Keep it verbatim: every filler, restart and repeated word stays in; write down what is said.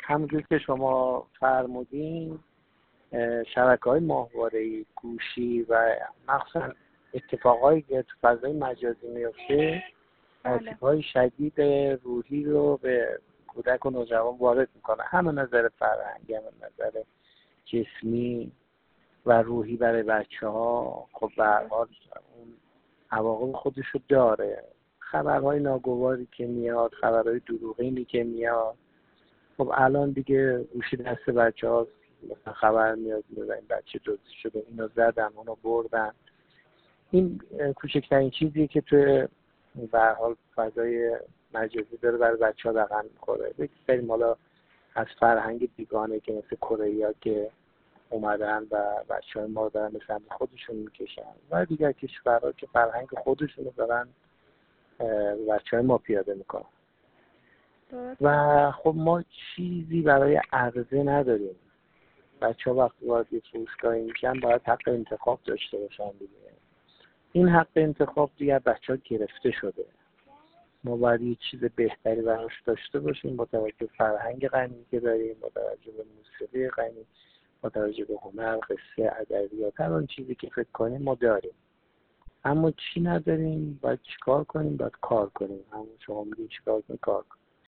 همونجور که شما فرمودین شبکه‌های ماهواره‌ای، گوشی و مخصوصا اتفاقایی که تو فضای مجازی میفته آسیب‌های شدید روحی رو به کودک و نوجوان وارد میکنه، هم نظر فرهنگی هم نظر جسمی و روحی برای بچه ها. خب به هر حال اون عواقب خودشو داره. خبرهای ناگواری که میاد، خبرهای دروغینی که میاد، خب الان دیگه گوشی دست بچه ها مثلا خبر میاد میاد این بچه دزدی شده، اینو زدن اونو بردن. این کوچکترین چیزیه که توی به هر حال فضای مجازی داره برای بچه ها رقم میخوره. یک سری مالا از فرهنگ بیگانه که مثل کره ها که اومدن و بچه های ما رو دارن مثل خودشون میکشن و دیگر کشورها که فرهنگ خودشون رو دارن بچه های ما پیاده میکنن. و خب ما چیزی برای عرضه نداریم. بچه ها وقتی وارد یه فروشگاهی میشن باید حق انتخاب داشته باشن دیگه. این حق انتخاب دیگه بچه ها گرفته شده. ما باید یه چیز بهتری براش داشته باشیم با توجه به فرهنگ غنی که داریم، با توجه به موسیقی غنی، با توجه به هنر، قصه، ادبیات، هر آن چیزی که فکر کنیم ما داریم. اما چی نداریم؟ باید چیکار کنیم؟ باید کار کنیم. همون شما میگید چیکار کنیم؟ کار کنیم.